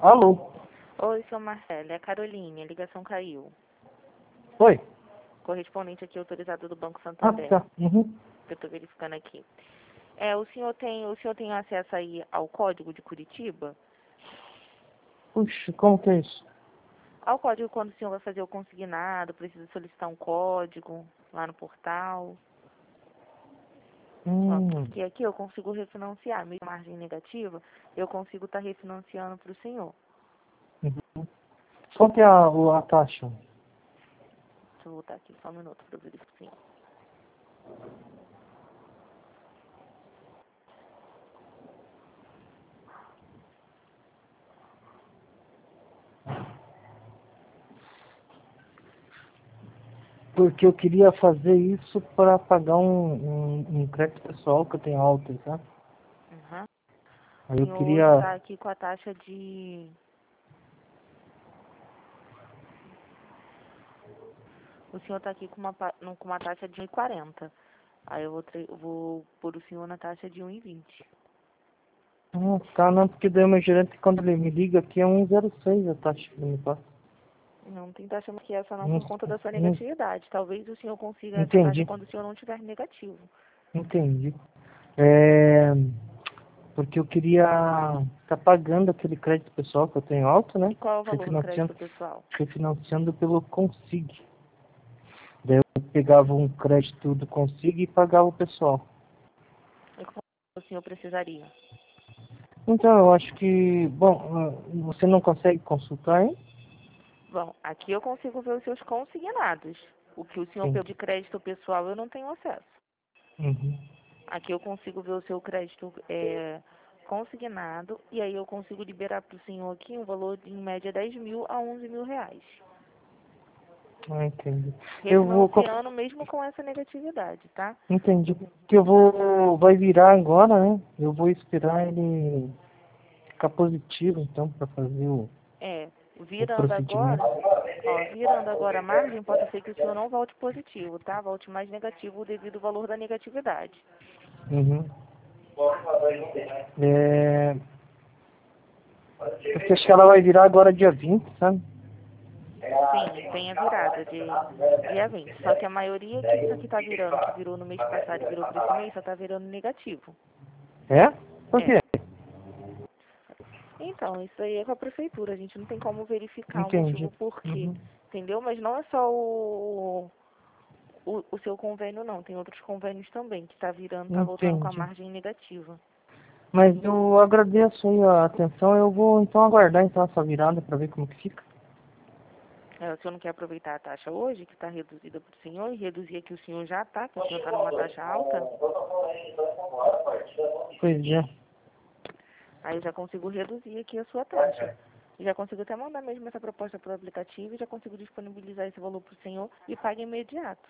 Alô? Oi, seu Marcelo, é a Caroline, a ligação caiu. Oi? Correspondente aqui autorizado do Banco Ah, Santander. tá. Uhum. Eu estou verificando aqui. O senhor tem acesso aí ao código de Curitiba? Puxa, como que é isso? Ao código quando o senhor vai fazer o consignado, precisa solicitar um código lá no portal. Ó, Hum. porque aqui eu consigo refinanciar, mesmo margem negativa, eu consigo estar refinanciando para o senhor. Uhum. Qual que é a taxa? Deixa eu voltar aqui só um minuto para eu verificar, sim. Porque eu queria fazer isso para pagar um crédito pessoal que eu tenho alto, tá? Uhum. Aí O eu senhor hoje queria... está aqui com a taxa de... O senhor está aqui com uma taxa de 1,40. Aí eu vou pôr o senhor na taxa de 1,20. Ah, tá, não, porque daí o meu gerente, quando ele me liga aqui, é 1,06 a taxa que ele me passa. Não tem taxa mais que essa não Hum, por conta da sua hum, negatividade. Talvez o senhor consiga essa taxa Entendi, quando o senhor não tiver negativo. entendi. É... Porque eu queria estar pagando aquele crédito pessoal que eu tenho alto, né? E qual é o valor do Refinanciando, crédito pessoal? refinanciando pelo Consig. Daí eu pegava um crédito do Consig e pagava o pessoal. E qual o senhor precisaria? Então, eu acho que, bom, você não consegue consultar, hein? Bom, aqui eu consigo ver os seus consignados. O que o senhor Sim. pediu de crédito pessoal eu não tenho acesso. Uhum. Aqui eu consigo ver o seu crédito consignado e aí eu consigo liberar para o senhor aqui um valor de, em média, 10 mil a 11 mil reais. Ah, entendi. Eu vou, Refinanciando mesmo com essa negatividade, tá? entendi. Que eu vou, vai virar agora, né? Eu vou esperar ele ficar positivo, então, para fazer É, o virando procedimento. agora, virando agora a margem, pode ser que o senhor não volte positivo, tá? Volte mais negativo devido ao valor da negatividade. Uhum. É, porque acho que ela vai virar agora dia 20, sabe? Sim, tem a virada de dia 20. Só que a maioria que isso aqui tá virando, que virou no mês passado e virou para esse mês, só tá virando negativo. É? Por É. quê? Então, isso aí é com a prefeitura. A gente não tem como verificar o Entendi. motivo por quê. Uhum. Entendeu? Mas não é só o seu convênio, não. Tem outros convênios também que tá virando, tá voltando com a Entendi. margem negativa. Mas eu agradeço aí a atenção. Eu vou então aguardar então essa virada para ver como que fica. O senhor não quer aproveitar a taxa hoje, que está reduzida para o senhor, e reduzir a que o senhor já está, que o senhor está numa taxa alta? Pois é. Aí eu já consigo reduzir aqui a sua taxa. Já consigo até mandar mesmo essa proposta para o aplicativo e já consigo disponibilizar esse valor para o senhor e paga imediato.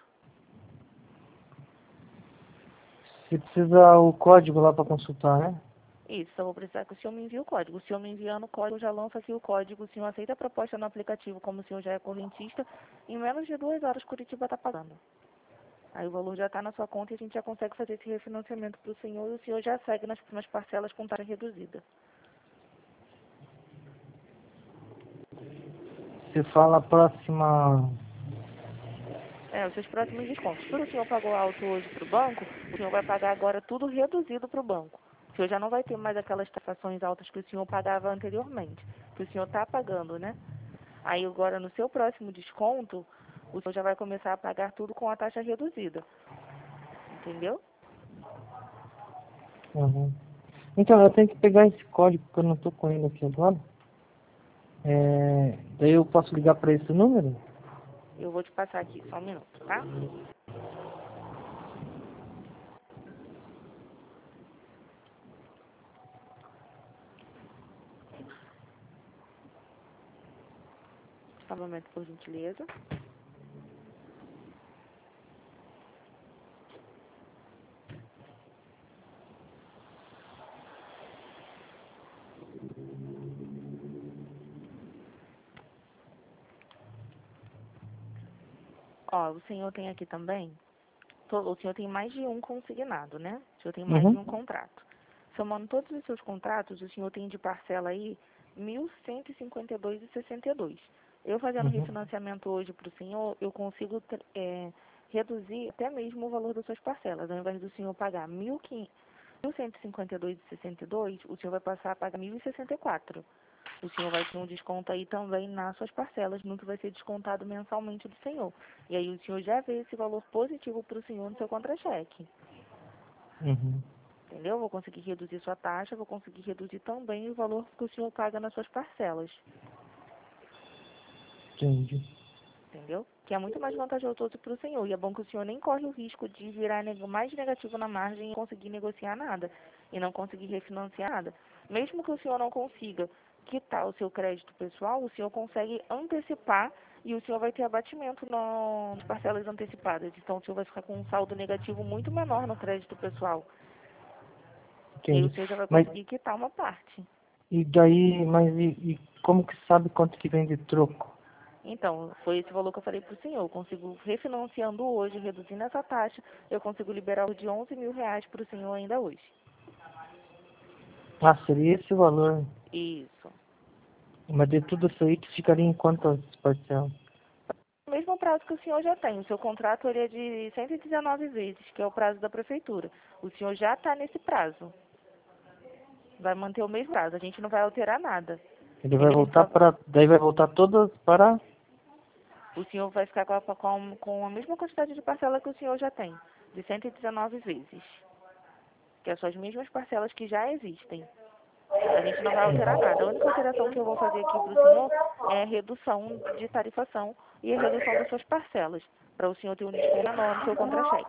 Você precisa o código lá para consultar, né? Isso, só vou precisar que o senhor me envie o código. O senhor me enviando o código, eu já lanço aqui o código. O senhor aceita a proposta no aplicativo, como o senhor já é correntista, em menos de 2 horas Curitiba está pagando. Aí o valor já está na sua conta e a gente já consegue fazer esse refinanciamento para o senhor e o senhor já segue nas parcelas com taxa reduzida. Você fala a próxima. Os seus próximos descontos. Tudo o senhor pagou alto hoje para o banco, o senhor vai pagar agora tudo reduzido para o banco. O senhor já não vai ter mais aquelas taxações altas que o senhor pagava anteriormente, que o senhor está pagando, né? Aí agora no seu próximo desconto, o senhor já vai começar a pagar tudo com a taxa reduzida. Entendeu? Uhum. Então, eu tenho que pegar esse código, porque eu não estou com ele aqui agora. Daí eu posso ligar para esse número? Eu vou te passar aqui, só um minuto, tá? Só um momento, por gentileza. O senhor tem aqui também, o senhor tem mais de um consignado, né? O senhor tem mais de Uhum. um contrato. Somando todos os seus contratos, o senhor tem de parcela aí R$ 1.152,62. Eu fazendo refinanciamento hoje para o senhor, eu consigo reduzir até mesmo o valor das suas parcelas. Ao invés do senhor pagar R$ 1.152,62, o senhor vai passar a pagar R$ 1.064. O senhor vai ter um desconto aí também nas suas parcelas, no que vai ser descontado mensalmente do senhor. E aí o senhor já vê esse valor positivo para o senhor no seu contra-cheque. Entendeu? Vou conseguir reduzir sua taxa, vou conseguir reduzir também o valor que o senhor paga nas suas parcelas. Entendi. Entendeu? Que é muito mais vantajoso para o senhor. E é bom que o senhor nem corre o risco de virar mais negativo na margem e conseguir negociar nada. E não conseguir refinanciar nada. Mesmo que o senhor não consiga quitar o seu crédito pessoal, o senhor consegue antecipar e o senhor vai ter abatimento nas parcelas antecipadas. Então o senhor vai ficar com um saldo negativo muito menor no crédito pessoal. E aí o Entendi. senhor já vai Mas conseguir quitar uma parte. e daí, e como que sabe quanto que vem de troco? Então, foi esse valor que eu falei para o senhor. Eu consigo, refinanciando hoje, reduzindo essa taxa, eu consigo liberar o de R$ 11.000 para o senhor ainda hoje. Ah, seria esse o valor. Isso. Mas de tudo isso aí, que ficaria em quantas parcelas? O mesmo prazo que o senhor já tem. O seu contrato ele é de 119 vezes, que é o prazo da prefeitura. O senhor já está nesse prazo. Vai manter o mesmo prazo. A gente não vai alterar nada. Ele vai voltar para... Daí vai voltar todas para... O senhor vai ficar com a mesma quantidade de parcela que o senhor já tem, de 119 vezes. Que são as mesmas parcelas que já existem. A gente não vai alterar nada. A única alteração que eu vou fazer aqui para o senhor é a redução de tarifação e a redução das suas parcelas, para o senhor ter um desconto menor no seu contra-cheque.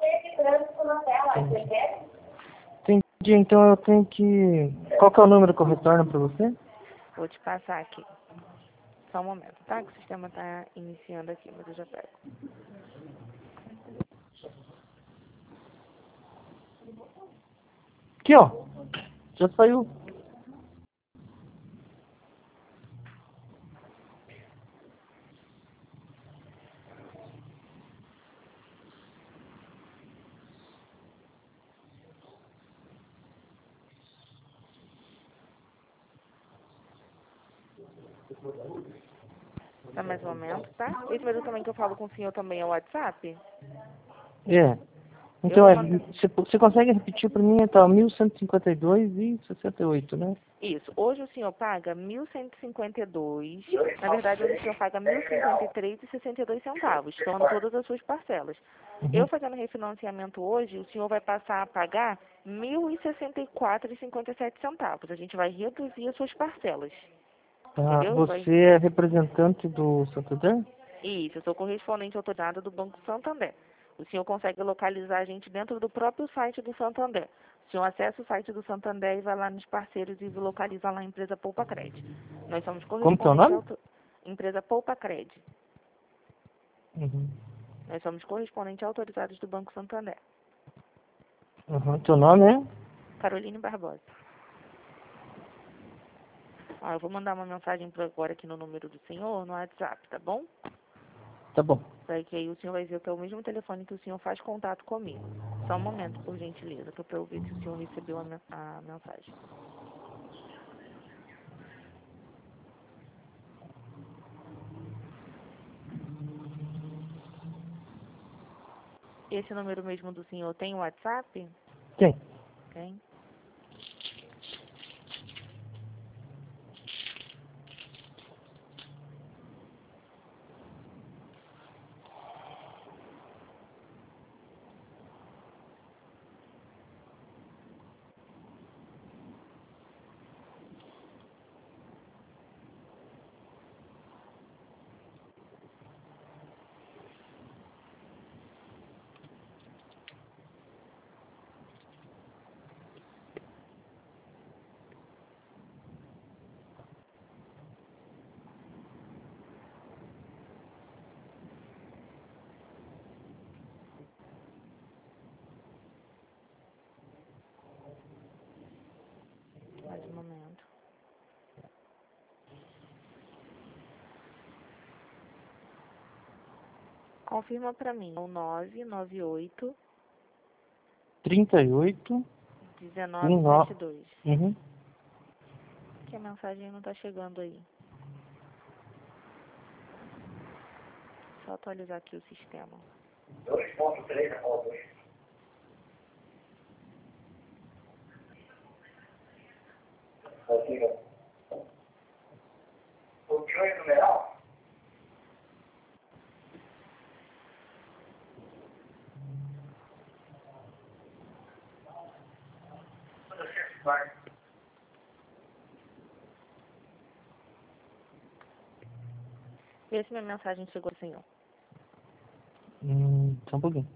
Entendi, então eu tenho que... Qual que é o número que eu retorno para você? Vou te passar aqui. Só um momento, tá? Que o sistema está iniciando aqui, mas eu já pego. Aqui, ó. Já saiu. Dá mais um momento, tá? Esse número também que eu falo com o senhor também é o WhatsApp? É. Eu Então, vou mandar. você consegue repetir para mim, então, 1.152,68, né? Isso. Hoje o senhor paga 1.152. Na verdade, hoje o senhor paga 1.053,62, somando todas as suas parcelas. Eu fazendo refinanciamento hoje, o senhor vai passar a pagar 1.064,57. A gente vai reduzir as suas parcelas. Ah, Entendeu? você é representante do Santander? Isso, eu sou correspondente autorizada do Banco Santander. O senhor consegue localizar a gente dentro do próprio site do Santander. O senhor acessa o site do Santander e vai lá nos parceiros e localiza lá a empresa Poupa Cred. Nós somos Como que é o correspondente nome? empresa Poupa Cred. Uhum. Nós somos correspondentes autorizados do Banco Santander. Uhum. Teu nome é? Caroline Barbosa. Ó, eu vou mandar uma mensagem por agora aqui no número do senhor, no WhatsApp, tá bom? Tá bom. Daí que aí o senhor vai ver que é o mesmo telefone que o senhor faz contato comigo. Só um momento, por gentileza, que é para eu ver se o senhor recebeu a mensagem. Esse número mesmo do senhor tem o WhatsApp? Tem. Tem. Mais um momento. Confirma para mim. O 998 38 19. 1972. Uhum. Que que a mensagem não está chegando aí. Só atualizar aqui o sistema. 2.3 a qual 2? O que é numeral? Vê se minha mensagem chegou, senhor. Só um pouquinho.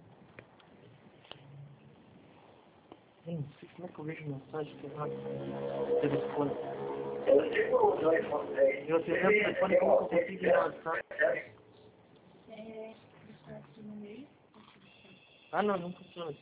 Eu não sei como é que eu vejo mensagem que lá no telefone. Eu digo o 2.3. Eu tenho o telefone, como que eu consigo ir no WhatsApp? Ah, não, não funciona.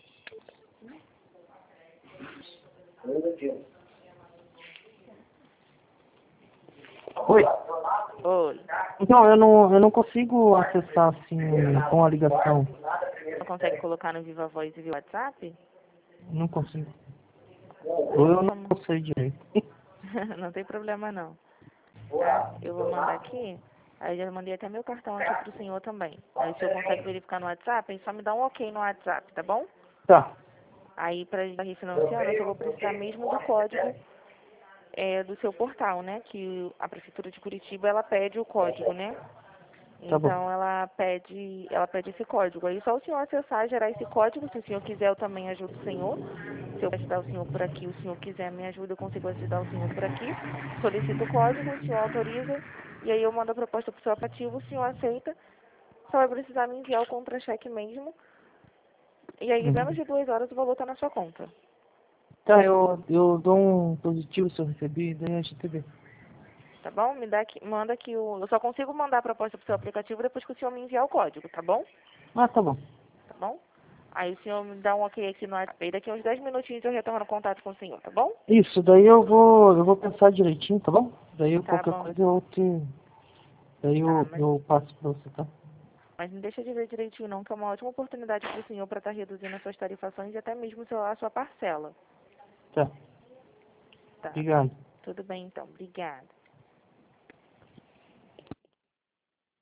Oi. Oi. Então, eu não consigo acessar assim com a ligação. Não consegue colocar no Viva Voz e via WhatsApp? Não consigo. Ou eu não sei direito. Não tem problema não. Tá? Eu vou mandar aqui. Aí já mandei até meu cartão aqui pro senhor também. Aí se eu consegue verificar no WhatsApp, aí só me dá um ok no WhatsApp, tá bom? Tá. Aí pra estar refinanciando, eu só vou precisar mesmo do código do seu portal, né? Que a Prefeitura de Curitiba, ela pede o código, né? Tá bom. Então ela pede esse código. Aí só o senhor acessar, gerar esse código. Se o senhor quiser, eu também ajudo o senhor. Se eu ajudar o senhor por aqui, o senhor quiser me ajuda, eu consigo ajudar o senhor por aqui. Solicito o código, o senhor autoriza, e aí eu mando a proposta para o seu aplicativo, o senhor aceita. Só vai precisar me enviar o contra-cheque mesmo. E aí, em menos de 2 horas, o valor está na sua conta. Tá, eu dou um positivo se eu receber, daí a gente vê. Tá bom? Me dá aqui, manda aqui o... Eu só consigo mandar a proposta para o seu aplicativo depois que o senhor me enviar o código, tá bom? Ah, tá bom. Tá bom? Aí o senhor me dá um ok aqui no WhatsApp. E daqui a uns 10 minutinhos eu retorno contato com o senhor, tá bom? Isso, daí eu vou pensar direitinho, tá bom? Daí Tá qualquer bom. coisa eu te... Daí Tá, mas... eu passo pra você, tá? Mas não deixa de ver direitinho não, que é uma ótima oportunidade para o senhor para estar reduzindo as suas tarifações e até mesmo a sua parcela. Tá. Tá. Obrigado. Tudo bem então. Obrigada.